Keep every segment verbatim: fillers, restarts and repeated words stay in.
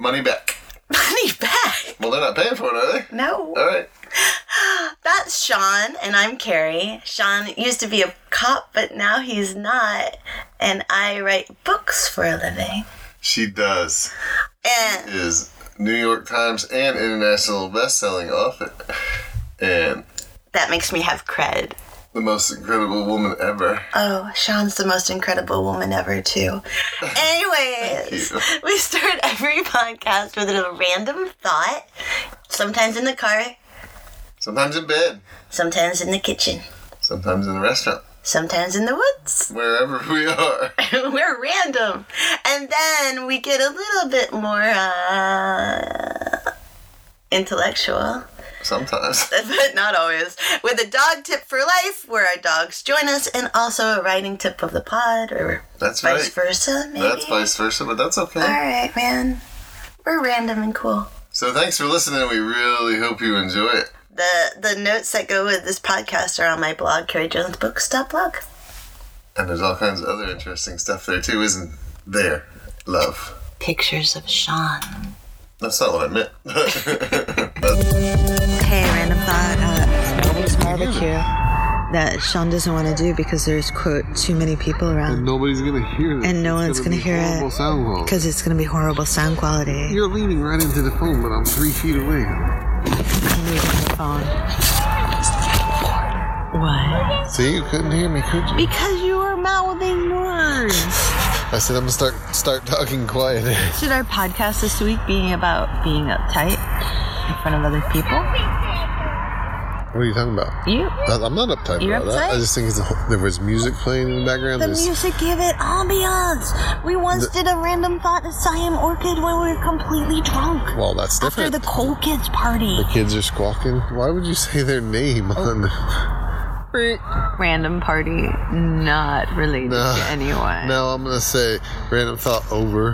money back. Money back? Well, they're not paying for it, are they? No. All right. That's Sean, and I'm Carrie. Sean used to be a cop, but now he's not. And I write books for a living. She does. And She is New York Times and international best-selling author. And that makes me have cred. the most incredible woman ever. Oh, Sean's the most incredible woman ever, too. Anyways, we start every podcast with a random thought. Sometimes in the car. Sometimes in bed. Sometimes in the kitchen. Sometimes in the restaurant. Sometimes in the woods. Wherever we are. We're random. And then we get a little bit more uh, intellectual. Sometimes. But not always. With a dog tip for life, where our dogs join us, and also a writing tip of the pod, or That's vice right. versa, maybe? That's vice versa, but that's okay. All right, man. We're random and cool. So thanks for listening. We really hope you enjoy it. The the notes that go with this podcast are on my blog, carrie jones books dot blog. And there's all kinds of other interesting stuff there, too, isn't there? Love. Pictures of Sean. That's not what I meant. Hey, random thought. Uh, Nobody's barbecue that Sean doesn't want to do because there's, quote, too many people And around. nobody's gonna hear this. And no It's one's gonna going to be hear horrible it sound quality. because it's going to be horrible sound quality. You're leaning right into the phone, but I'm three feet away. I'm leaving the phone. What? See, you couldn't hear me, could you? Because you were mouthing words. I said I'm gonna start start talking quieter. Should our podcast this week be about being uptight in front of other people? What are you talking about? You. I- I'm not uptight You're about that. uptight? I just think it's a, there was music playing in the background. The There's- music gave it ambiance. We once The- did a random thought at Siam Orchid when we were completely drunk. Well, that's After different. the Cool Kids party. The kids are squawking. Why would you say their name on the... Random party, not related No. to anyone. No, I'm gonna say random thought over.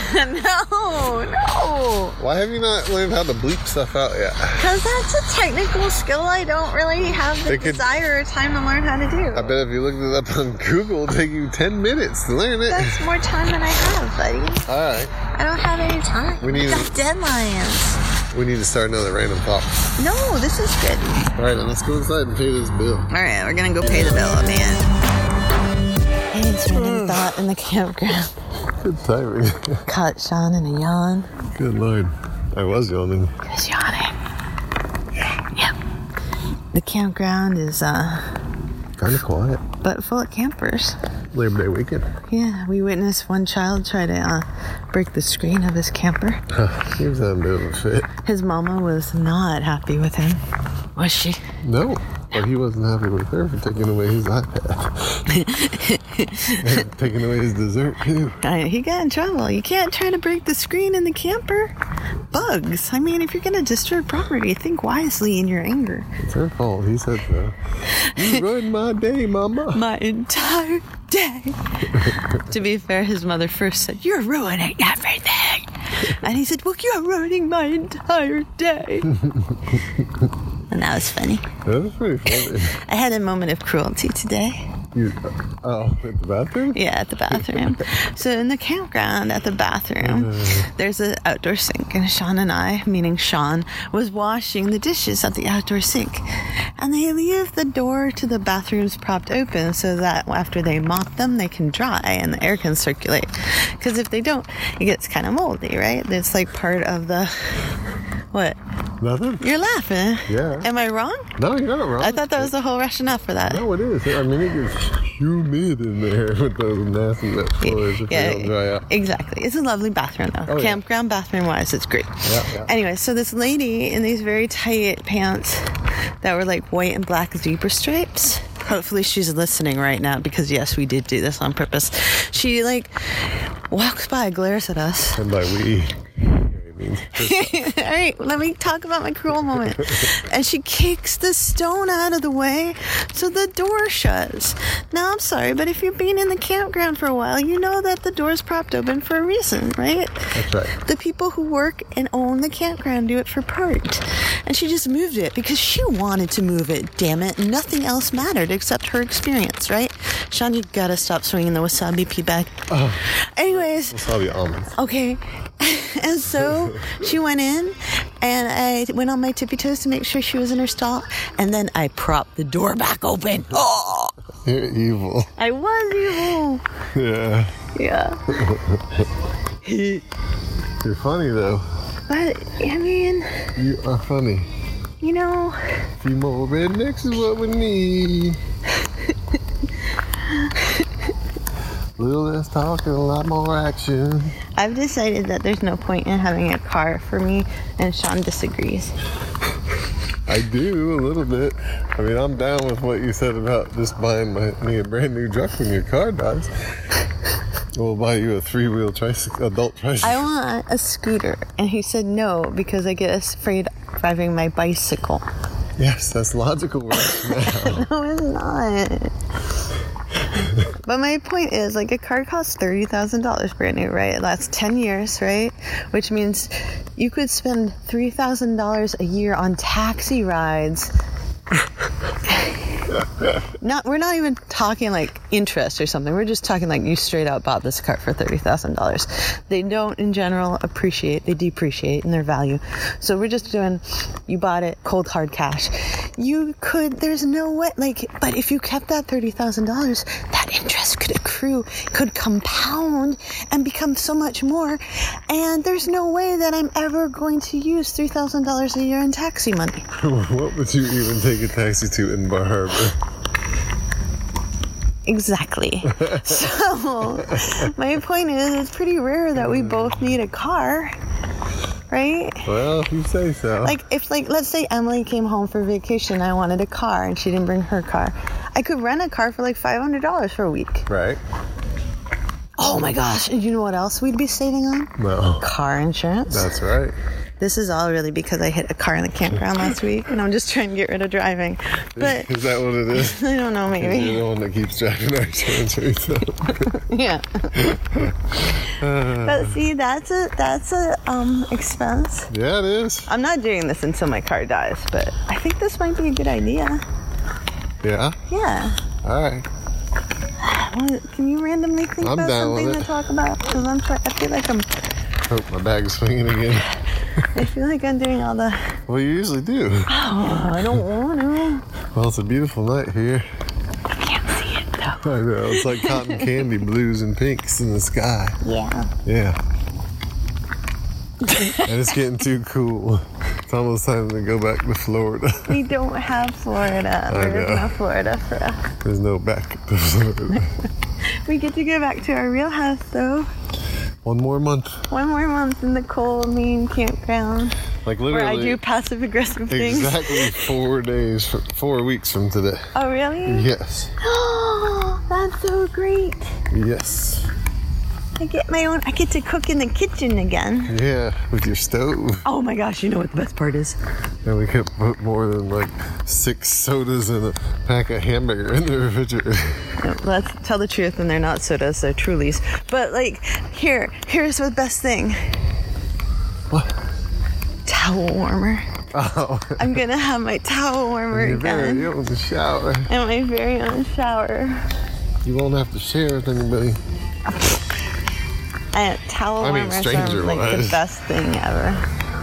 no, no. Why have you not learned how to bleep stuff out yet? Because that's a technical skill I don't really have the It could- desire or time to learn how to do. I bet if you looked it up on Google, it'll take you ten minutes to learn it. That's more time than I have, buddy. All right, I don't have any time. We need I got to- deadlines. we need to start another random thought. No, this is good. All right, then let's go inside and pay this bill. All right, we're gonna go pay the bill at the end. Hey, it's random thought in the campground. Good timing. Caught Sean in a yawn. Good lord. I was yawning. He was yawning. Yep. The campground is uh, Kind of quiet. but full of campers. Labor Day weekend. Yeah, we witnessed one child try to uh, break the screen of his camper. He was having a bit of a fit. His mama was not happy with him, was she? No, but he wasn't happy with her for taking away his iPad. And taking away his dessert, too. Uh, he got in trouble. You can't try to break the screen in the camper. Bugs. I mean, if you're going to disturb property, think wisely in your anger. It's her fault. He said so. You ruined my day, mama. My entire day. To be fair, his mother first said, "You're ruining everything." And he said, "Well, you're ruining my entire day." And that was funny. That was pretty funny. I had a moment of cruelty today. You, oh, at the bathroom? Yeah, at the bathroom. So in the campground at the bathroom, there's an outdoor sink. And Sean and I, meaning Sean, was washing the dishes at the outdoor sink. And they leave the door to the bathrooms propped open so that after they mop them, they can dry and the air can circulate. Because if they don't, it gets kind of moldy, right? It's like part of the... What? Nothing? You're laughing. Yeah. Am I wrong? No, you're not wrong. I thought that was the whole rationale for that. No, it is. I mean, it gets humid in there with those nasty wet floors if they don't dry out. Exactly. It's a lovely bathroom, though. Oh, yeah. Campground bathroom wise, it's great. Yeah, yeah. Anyway, so this lady in these very tight pants that were like white and black zebra stripes. Hopefully she's listening right now because yes, we did do this on purpose. She like walks by, glares at us. And by we, Mary means All right, let me talk about my cruel moment. And she kicks the stone out of the way so the door shuts. Now, I'm sorry, but if you've been in the campground for a while, you know that the door's propped open for a reason, right? That's right. The people who work and own the campground do it for part. And she just moved it because she wanted to move it, damn it. Nothing else mattered except her experience, right? Sean, you gotta stop swinging the wasabi pea bag. Oh. Anyways, Wasabi almonds. okay. And so she went in, and I went on my tippy toes to make sure she was in her stall, and then I propped the door back open. Oh, You're evil. I was evil. Yeah. Yeah. You're funny, though. But, I mean, You are funny. you know, A few more rednecks is what we need. A little less talk and a lot more action. I've decided that there's no point in having a car for me, and Sean disagrees. I do, a little bit. I mean, I'm down with what you said about just buying my, me a brand new truck when your car dies. We'll buy you a three-wheel tricycle, adult tricycle. I want a scooter, and he said no because I get afraid of driving my bicycle. Yes, that's logical right now. No, it's not. But my point is, like, a car costs thirty thousand dollars brand new, right? It lasts ten years, right? Which means you could spend three thousand dollars a year on taxi rides. Not, we're not even talking like interest or something. We're just talking like you straight out bought this car for thirty thousand dollars. They don't, in general, appreciate. They depreciate in their value. So we're just doing, you bought it cold hard cash. You could, there's no way, like, but if you kept that thirty thousand dollars, that interest could accrue, could compound and become so much more. And there's no way that I'm ever going to use three thousand dollars a year in taxi money. What would you even take a taxi to in Bar Harbor? Exactly. So, my point is, it's pretty rare that we both need a car, right? Well, if you say so. Like, if, like, let's say Emily came home for vacation, I wanted a car, and she didn't bring her car. I could rent a car for like five hundred dollars for a week. Right? Oh my gosh, and you know what else we'd be saving on? No. Car insurance. That's right. This is all really because I hit a car in the campground last week, and I'm just trying to get rid of driving. But Is that what it is? I don't know, maybe. You're the one that keeps driving our insurance rates up. Yeah. But see, that's a that's a um expense. Yeah, it is. I'm not doing this until my car dies, but I think this might be a good idea. Yeah? Yeah. All right. Well, can you randomly think I'm about down with something it. to talk about? Because I'm try- I feel like I'm Oh, my bag's swinging again. I feel like I'm doing all the. Well, you usually do. Oh, I don't want to. Well, it's a beautiful night here. I can't see it though. I know. It's like cotton candy blues and pinks in the sky. Yeah. Yeah. And it's getting too cool. It's almost time to go back to Florida. We don't have Florida. I There's know. no Florida for us. There's no back to Florida. We get to go back to our real house though. One more month. One more month in the cold, mean campground Like where I literally do passive aggressive things. exactly four days, for, four weeks from today. Oh, really? Yes. Oh, that's so great. Yes. I get my own, I get to cook in the kitchen again. Yeah, with your stove. Oh my gosh, you know what the best part is? And we could put more than like six sodas and a pack of hamburger in the refrigerator. No, let's tell the truth, and they're not sodas, they're Trulies. But like, here, here's the best thing. What? Towel warmer. Oh, I'm gonna have my towel warmer your again. very own shower. And my very own shower. You won't have to share with anybody. And towel I mean, warmers are stranger like the wise. best thing ever.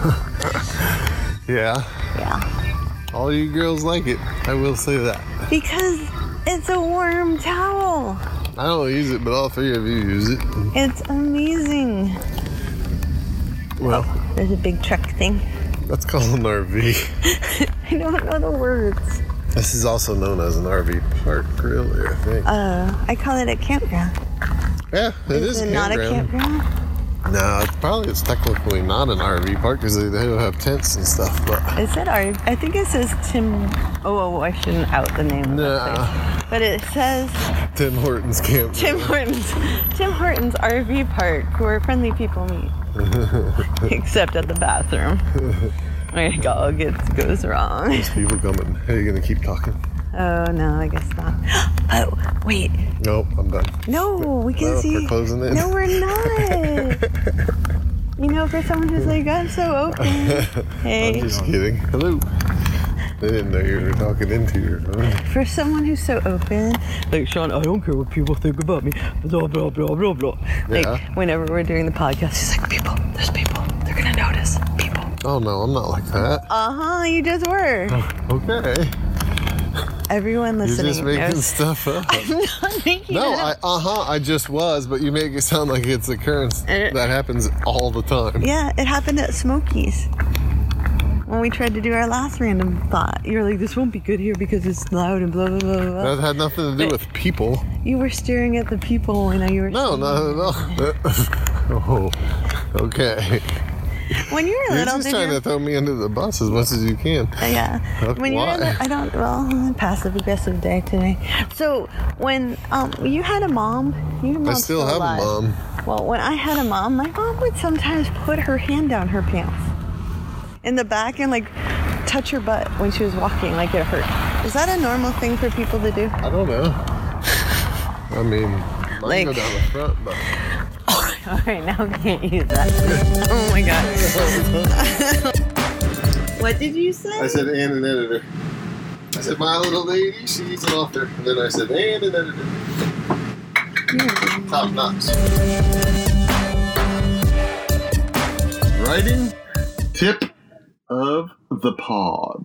Yeah. Yeah. All you girls like it. I will say that. Because it's a warm towel. I don't use it, but all three of you use it. It's amazing. Well, There's a big truck thing. that's called an R V. I don't know the words. This is also known as an R V park, really, I think. Uh, I call it a campground. yeah, it Is is, it a not a campground. campground? No, it's probably it's technically not an R V park because they, they don't have tents and stuff. But It said R V. I think it says Tim. Oh, oh, I shouldn't out the name of the Nah. place. But it says Tim Hortons camp. Tim Hortons. Tim Hortons R V park, where friendly people meet. Except at the bathroom. Where it all gets goes wrong. There's people coming. Are you gonna keep talking? Oh no, I guess not. Oh wait, Nope, I'm done. no, we can No, see. we're closing in. No, we're not. You know, for someone who's like, I'm so open. Hey, I'm just kidding. Hello. They didn't know you were talking into your phone. For someone who's so open, like, Sean, I don't care what people think about me, blah, blah, blah, blah, blah. Like, Yeah. whenever we're doing the podcast, he's like, people, there's people, they're gonna notice, people. Oh, no, I'm not like that. Uh-huh, you just were. Okay. Everyone You're listening just making knows. stuff up. I'm not making No, it I, up. uh-huh, I just was, but you make it sound like it's occurrence Uh, that happens all the time. Yeah, it happened at Smokey's. When we tried to do our last random thought, you were like, this won't be good here because it's loud and blah, blah, blah, blah. That had nothing to do with people. You were staring at the people when you were... No, not at all. Oh, okay. When you were You're little, just did trying you... to throw me under the bus as much as you can. Uh, yeah. Okay, When you were why? little, I don't... Well, passive aggressive day today. So, when um you had a mom... Your I mom's still have alive. a mom. Well, when I had a mom, my mom would sometimes put her hand down her pants in the back and like touch her butt when she was walking, like it hurt. Is that a normal thing for people to do? I don't know. I mean, mine Like- go down the front, but... All right, now we can't use that. Oh my god. What did you say? I said, and an editor. I said, my little lady, she's an author. And then I said, and an editor. Top notch. Writing tip of the pod.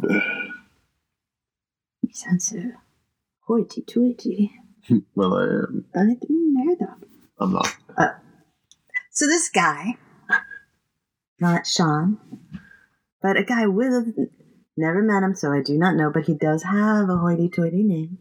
You sound so hoity-toity. Well, I am. I didn't know that. I'm not. So this guy, not Sean, but a guy with a, never met him, so I do not know, but he does have a hoity-toity name.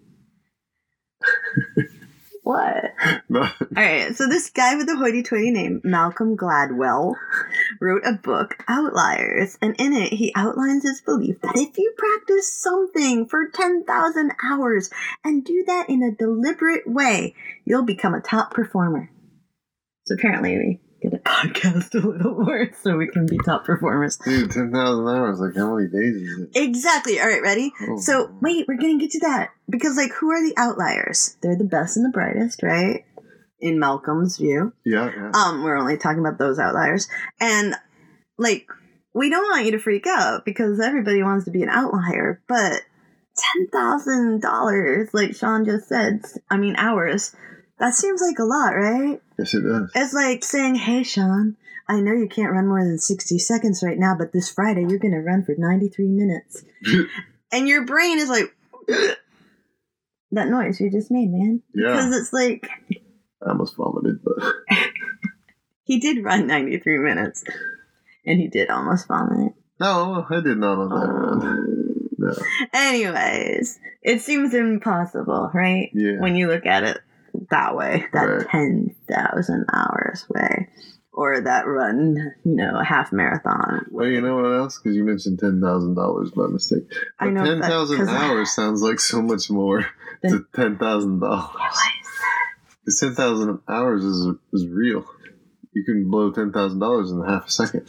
What? No. All right, so this guy with a hoity-toity name, Malcolm Gladwell, wrote a book, Outliers, and in it he outlines his belief that if you practice something for ten thousand hours and do that in a deliberate way, you'll become a top performer. So apparently we get a podcast a little more so we can be top performers. Dude, ten thousand hours, like how many days is it? Exactly. All right, ready? Oh. So, wait, we're going to get to that. Because, like, who are the outliers? They're the best and the brightest, right? In Malcolm's view. Yeah, yeah. Um, we're only talking about those outliers. And, like, we don't want you to freak out because everybody wants to be an outlier. But ten thousand dollars, like Sean just said, I mean, hours, that seems like a lot, right? Yes, it does. It's like saying, hey, Sean, I know you can't run more than sixty seconds right now, but this Friday you're going to run for ninety-three minutes. And your brain is like, that noise you just made, man. Yeah. Because it's like, I almost vomited, but... he did run ninety-three minutes. And he did almost vomit. No, I did not on that run. No. Anyways, it seems impossible, right? Yeah. When you look at it that way, that Right. ten thousand hours way. Or that run, you know, a half marathon. Well, you know what else? Because you mentioned ten thousand dollars by mistake. I But know, ten but- thousand 'cause- hours sounds like so much more Then- to ten thousand dollars. Because ten thousand hours is is real. You can blow ten thousand dollars in half a second.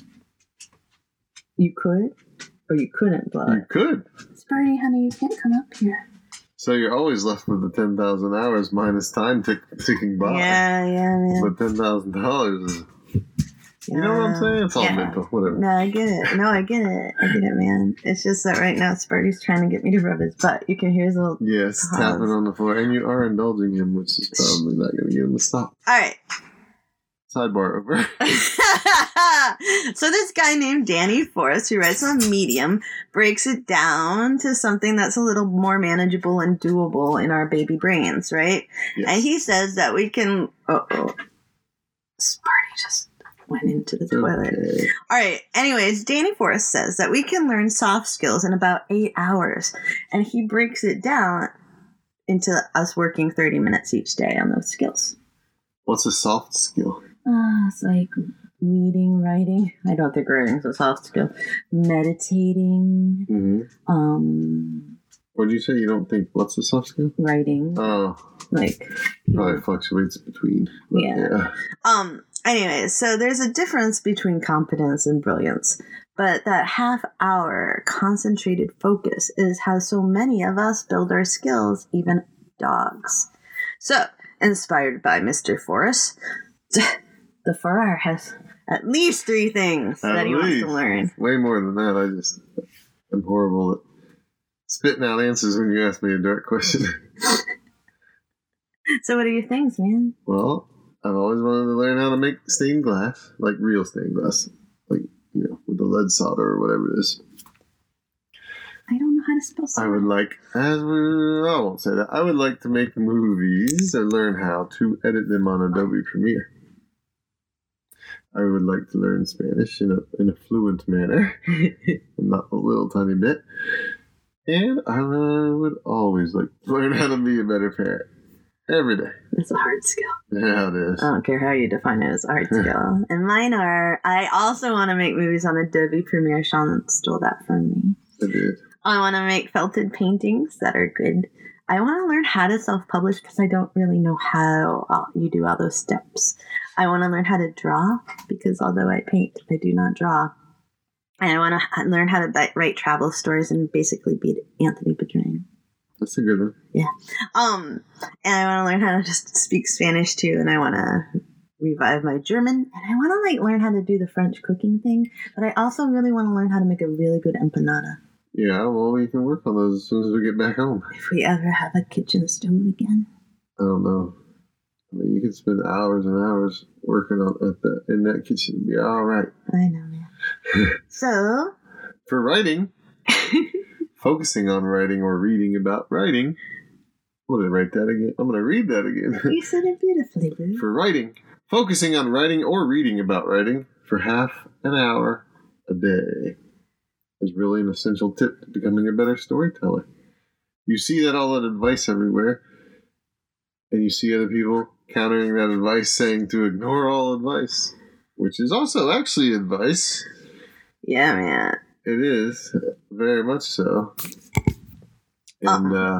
You could, or you couldn't blow You it. could. Sparty, honey, you can't come up here. So you're always left with the ten thousand hours minus time tick, ticking by. Yeah, yeah, man. But ten thousand dollars is. You know what I'm saying? It's all Yeah. mental. Whatever. No, I get it. No, I get it. I get it, man. It's just that right now Sparty's trying to get me to rub his butt. You can hear his little... Yes, Pause. tapping on the floor. And you are indulging him, which is probably not going to get him to stop. All right. Sidebar over. So this guy named Danny Forrest, who writes on Medium, breaks it down to something that's a little more manageable and doable in our baby brains, right? Yes. And he says that we can... Uh-oh. Sparty just went into the toilet. Okay. All right. Anyways, Danny Forrest says that we can learn soft skills in about eight hours. And he breaks it down into us working thirty minutes each day on those skills. What's a soft skill? Ah, it's like reading, writing. I don't think writing's a soft skill. Meditating. Mm-hmm. Um, What did you say? You don't think what's a soft skill? writing. Oh, Like, probably fluctuates between. But Yeah. yeah. um, anyways, so there's a difference between competence and brilliance. But that half hour concentrated focus is how so many of us build our skills, even dogs. So, inspired by Mister Forrest, the Farrar has at least three things At that he wants least. to learn. Way more than that. I just, I'm horrible at spitting out answers when you ask me a direct question. So what are your things, man? Well, I've always wanted to learn how to make stained glass, like real stained glass, like, you know, with the lead solder or whatever it is. I don't know how to spell solder. I would like, as we, I won't say that. I would like to make movies and learn how to edit them on Adobe Premiere. I would like to learn Spanish in a in a fluent manner, not a little tiny bit. And I would always like to learn how to be a better parent. Every day. That's a hard skill. Yeah, it is. I don't care how you define it as a hard skill. And mine are, I also want to make movies on Adobe Premiere. Sean stole that from me. I did. I want to make felted paintings that are good. I want to learn how to self-publish because I don't really know how uh, you do all those steps. I want to learn how to draw because although I paint, I do not draw. And I want to learn how to write travel stories and basically be Anthony Bourdain. That's a good one. Yeah. Um, and I want to learn how to just speak Spanish too, and I want to revive my German, and I want to like learn how to do the French cooking thing, but I also really want to learn how to make a really good empanada. Yeah, well, we can work on those as soon as we get back home. If we ever have a kitchen stove again. I don't know. I mean, you can spend hours and hours working on at the in that kitchen and be all right. I know, man. So, for writing, focusing on writing or reading about writing. I'm going to write that again. I'm going to read that again. You said it beautifully, boo. For writing, focusing on writing or reading about writing for half an hour a day is really an essential tip to becoming a better storyteller. You see that all that advice everywhere, and you see other people countering that advice saying to ignore all advice, which is also actually advice. Yeah, man. It is, very much so. And, uh,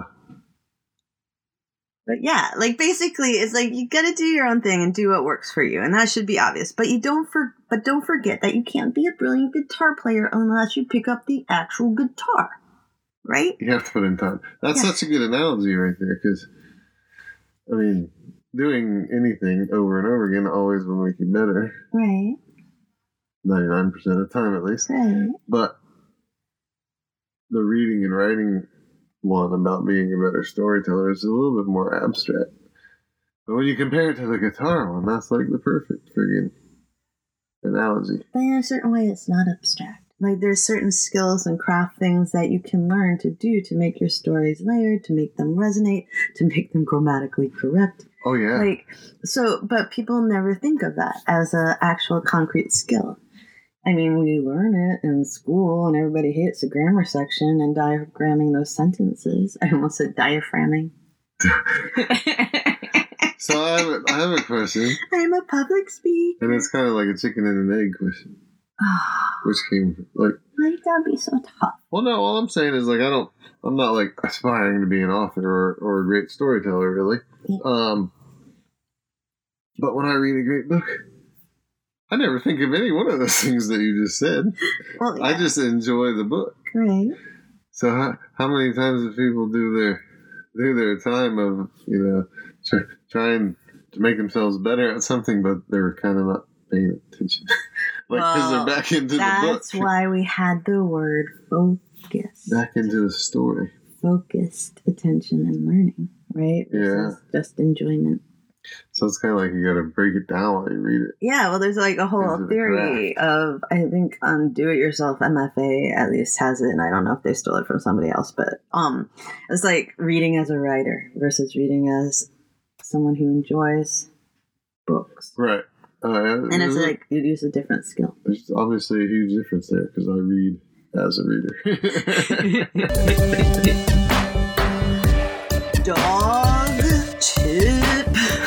But yeah, like basically it's like you gotta do your own thing and do what works for you, and that should be obvious. But you don't for but don't forget that you can't be a brilliant guitar player unless you pick up the actual guitar. Right? You have to put in time. That's Yeah. such a good analogy right there, because I mean, doing anything over and over again always will make you better. Right. ninety-nine percent of the time at least. Right. But the reading and writing one about being a better storyteller is a little bit more abstract. But when you compare it to the guitar one, that's like the perfect friggin' analogy. But in a certain way, it's not abstract. Like, there's certain skills and craft things that you can learn to do to make your stories layered, to make them resonate, to make them grammatically correct. Oh, yeah. Like, so, but people never think of that as an actual concrete skill. I mean, we learn it in school, and everybody hates the grammar section and diagramming those sentences. I almost said diaphragming. So I have, a, I have a question. I'm a public speaker. And it's kind of like a chicken and an egg question. Which came, like... Why that'd be so tough? Well, no, all I'm saying is, like, I don't... I'm not, like, aspiring to be an author or, or a great storyteller, really. Yeah. Um, but when I read a great book, I never think of any one of those things that you just said. Well, yeah. I just enjoy the book. Right. So how, how many times do people do their do their time of, you know, try, trying to make themselves better at something, but they're kind of not paying attention? Like, because Well, they're back into the book. That's why we had the word focus. Back into the story. Focused attention and learning, right? Yeah. Versus just enjoyment. So it's kind of like you got to break it down while you read it. Yeah, well, there's like a whole Into the theory of, I think, um, Do-It-Yourself M F A at least has it, and I don't know if they stole it from somebody else, but um, it's like reading as a writer versus reading as someone who enjoys books. Right. Uh, And it's like you use a different skill. There's obviously a huge difference there because I read as a reader. Dog tip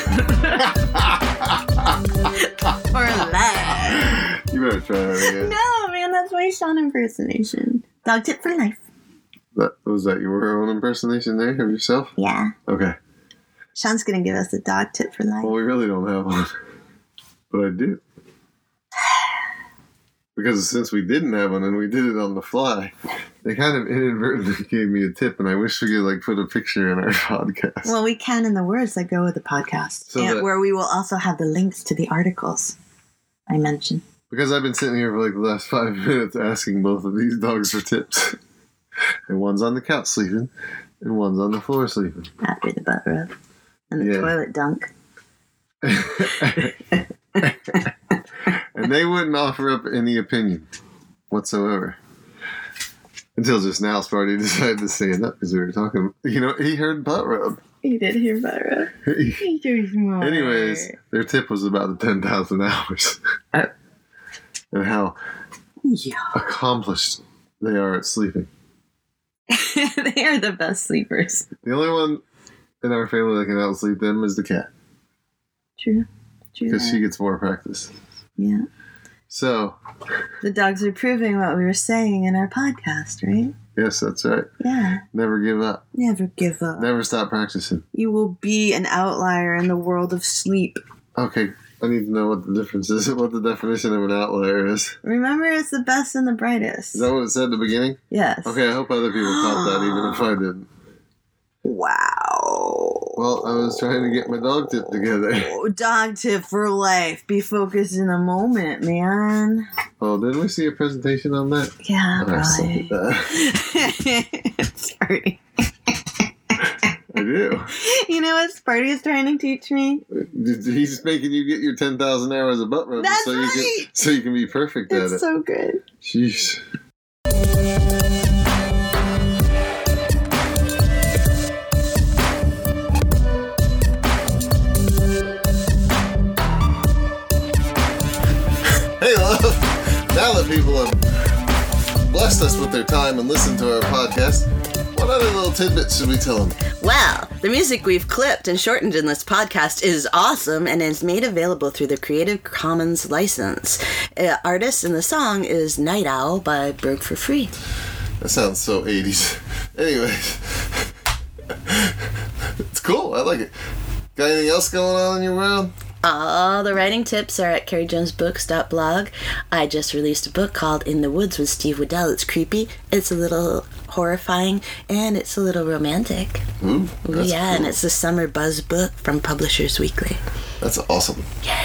for life. You better try that again. No, man, that's my Sean impersonation. Dog tip for life. That, was that your own impersonation there of yourself? Yeah. Okay. Sean's gonna give us a dog tip for life. Well, we really don't have one. But I do. Because since we didn't have one and we did it on the fly, they kind of inadvertently gave me a tip, and I wish we could like put a picture in our podcast. Well, we can in the words that go with the podcast, So and that- where we will also have the links to the articles I mentioned. Because I've been sitting here for like the last five minutes asking both of these dogs for tips. And one's on the couch sleeping, and one's on the floor sleeping. After the butt rub and the Yeah. toilet dunk. And they wouldn't offer up any opinion whatsoever. Until just now, Sparty decided to stand up because we were talking. You know, he heard butt rub. He did hear butt rub. He's too smart. Anyways, their tip was about the ten thousand hours. Oh. And how Yeah. accomplished they are at sleeping. They are the best sleepers. The only one in our family that can outsleep them is the cat. True. True. Because that. she gets more practice. Yeah. So, The dogs are proving what we were saying in our podcast, right? yes, that's right. Yeah. Never give up. Never give up. Never stop practicing. You will be an outlier in the world of sleep. Okay, I need to know what the difference is, what the definition of an outlier is. Remember, it's the best and the brightest. Is that what it said at the beginning? Yes. Okay, I hope other people caught that, even if I didn't. Wow. Well, I was trying to get my dog tip together. Oh, dog tip for life. Be focused in the moment, man. Oh, didn't we see a presentation on that? Yeah, Oh, I suck at probably. that. Sorry. I do. You know what Sparty is trying to teach me? He's making you get your ten thousand hours of butt rubbing That's so you right. can so you can be perfect at It's it. so good. Jeez. Hey, love. Now that people have blessed us with their time and listened to our podcast, what other little tidbits should we tell them? Well, the music we've clipped and shortened in this podcast is awesome and is made available through the Creative Commons license. Uh, artist in the song is Night Owl by Broke for Free. That sounds so eighties. Anyways. It's cool. I like it. Got anything else going on in your world? All the writing tips are at carrie jones books dot blog. I just released a book called In the Woods with Steve Waddell. It's creepy, it's a little horrifying, and it's a little romantic. Ooh, Ooh, that's yeah, cool. and it's a summer buzz book from Publishers Weekly. That's awesome.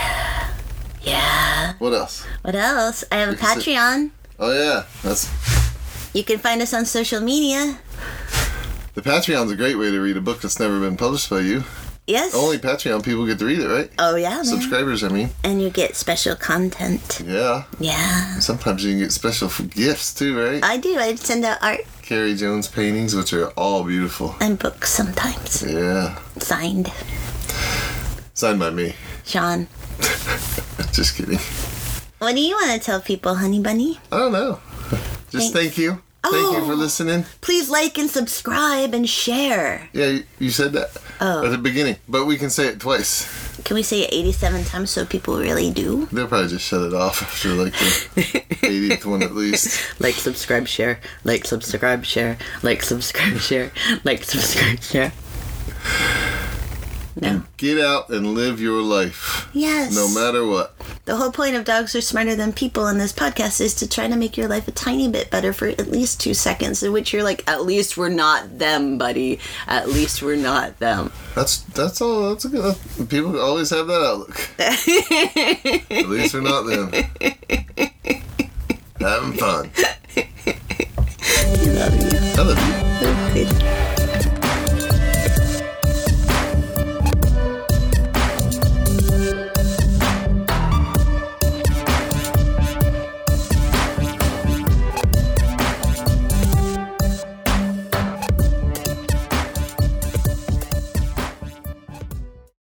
Yeah. What else? What else? I have a You can say- Patreon. Oh yeah, that's You can find us on social media. the Patreon's a great way to read a book that's never been published by you. Yes. Only Patreon people get to read it, right? Oh, yeah, man. Subscribers, I mean. And you get special content. Yeah. Yeah. Sometimes you can get special f- gifts too, right? I do. I send out art Carrie Jones paintings, which are all beautiful. and books sometimes. Yeah. Signed. Signed by me. Sean. Just kidding. What do you want to tell people, honey bunny? I don't know. Thanks. Just thank you. Thank you for Oh. listening. Please like and subscribe and share. Yeah, you, you said that Oh. at the beginning, but we can say it twice. Can we say it eighty-seven times so people really do? They'll probably just shut it off after like the eightieth one at least. Like, subscribe, share. Like, subscribe, share. Like, subscribe, share. Like, subscribe, share. No. Get out and live your life, Yes. no matter what. The whole point of Dogs Are Smarter Than People in this podcast is to try to make your life a tiny bit better for at least two seconds, in which you're like, at least we're not them, buddy. At least we're not them. That's that's all. That's a good. People always have that outlook. At least we're not them. Having fun.